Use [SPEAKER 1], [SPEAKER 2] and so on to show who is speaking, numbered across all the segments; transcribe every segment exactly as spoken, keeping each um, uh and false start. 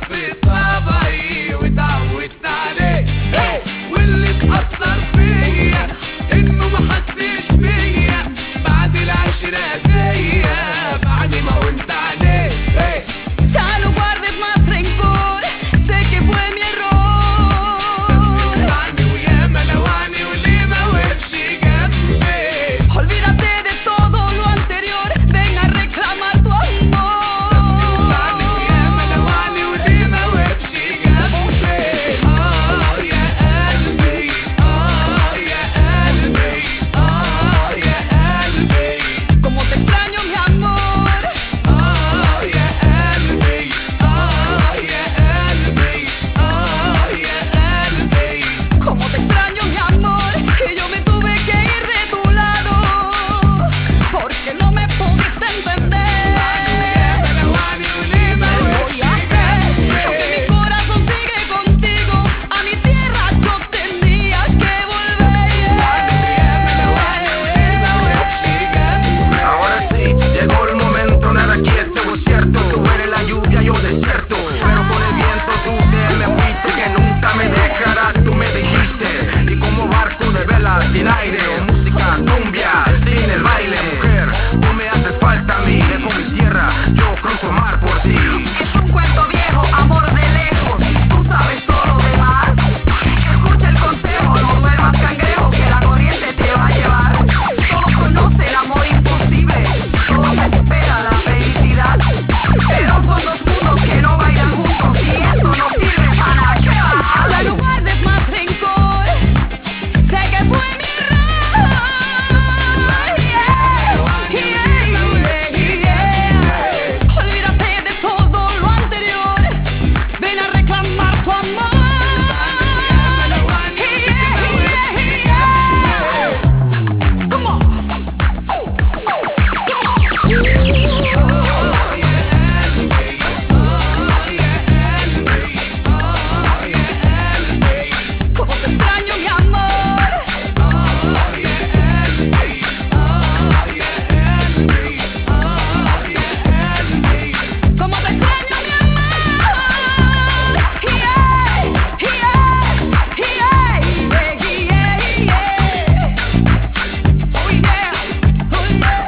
[SPEAKER 1] في طبعي وتعودت عليه، واللي اتأثر فيا انه ما حسش بيا بعد العشرة دي، بعد ما قلت عليه.
[SPEAKER 2] Ya no guardes más rencor, sé que fue mi error.
[SPEAKER 1] لعني وياما لوعني وليه ما وقفش جنبي.
[SPEAKER 2] Olvídate de todo lo anterior, ven a reclamar tu amor.
[SPEAKER 1] لعني وياما لوعني وليه ما وقفش جنبي. اه يا قلبي، اه يا قلبي، اه يا قلبي.
[SPEAKER 2] Como te extraño mi amor.
[SPEAKER 1] اه يا قلبي، اه يا قلبي، اه يا قلبي.
[SPEAKER 2] Como te extraño mi amor, que yo me tuve que ir de tu lado, porque no me pudiste entender.
[SPEAKER 1] لوعني وليه ما
[SPEAKER 2] Voy
[SPEAKER 1] وقفش
[SPEAKER 2] a hacer, aunque mi
[SPEAKER 1] جنبي.
[SPEAKER 2] corazón sigue contigo, a mi tierra yo tenía que volver.
[SPEAKER 3] Ahora sí, llegó el momento, nada aquí esto es cierto. Tú eres la lluvia, yo desierto, pero con el viento tú te me fuiste. Que nunca me dejarás, tú me dijiste. Y como barco de vela sin aire, o música cumbia sin el baile. Mujer, tú me haces falta a mí, dejo mi tierra, yo cruzo mar por ti.
[SPEAKER 2] Es un cuento viejo, amor de lejos, tú sabes todo lo demás. Escucha el consejo, no duermas cangrejo, que la corriente te va a llevar. Todos conocen el amor imposible, todos esperan la felicidad, pero son dos mundos que no bailan juntos y eso no sirve para nada. ¿Qué va? Ya no guardes más rencor, sé que fue mi error. Yeah, yeah, yeah. Olvídate de todo lo anterior, ven a reclamar tu amor. Come on. Como te extraño mi amor. Como te extraño mi amor. Yeah, yeah, yeah, yeah, yeah. Oh yeah, oh yeah.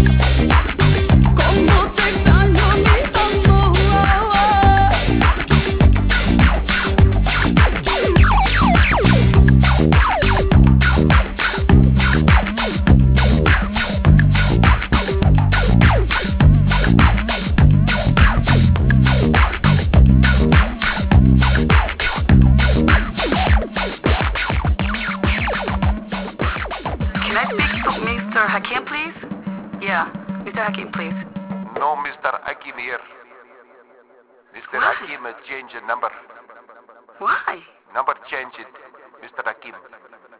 [SPEAKER 2] Como te extraño mi amor. Can I speak to Mister Hakim, please? Yeah, Mister Hakim, please.
[SPEAKER 4] No, Mister Hakim here. Mister
[SPEAKER 2] Why?
[SPEAKER 4] Hakim uh, change the number.
[SPEAKER 2] Why?
[SPEAKER 4] Number change it, Mister Hakim.